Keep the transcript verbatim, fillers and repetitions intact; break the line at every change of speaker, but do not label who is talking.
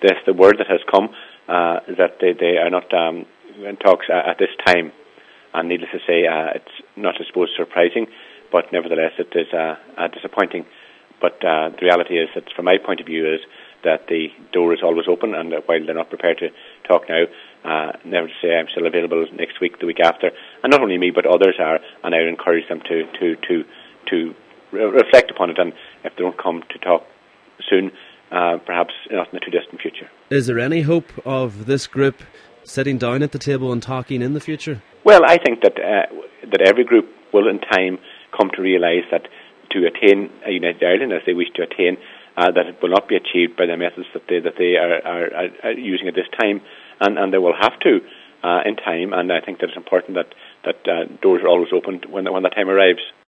Nevertheless, the word that has come uh, is that they, they are not um, in talks uh, at this time. And needless to say, uh, it's not, I suppose, surprising, but nevertheless, it is uh, uh, disappointing. But uh, the reality is that, from my point of view, is that the door is always open, and uh, while they're not prepared to talk now, uh, never to say I'm still available next week, the week after, and not only me but others are, and I would encourage them to to to to re- reflect upon it, and if they don't come to talk soon, uh, perhaps not in the too distant future.
Is there any hope of this group sitting down at the table and talking in the future?
Well, I think that uh, that every group will in time come to realise that to attain a united Ireland, as they wish to attain, uh, that it will not be achieved by the methods that they that they are, are, are using at this time, and, and they will have to uh, in time. And I think that it's important that that uh, doors are always open when when that time arrives.